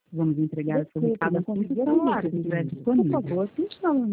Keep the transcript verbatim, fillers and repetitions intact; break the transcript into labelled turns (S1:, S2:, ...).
S1: Vamos entregar o seu
S2: Desculpe,
S1: recado
S2: não
S1: assim que
S2: consegui
S1: o celular
S2: atender.
S1: estiver
S2: Por
S1: disponível.
S2: favor, tente novamente.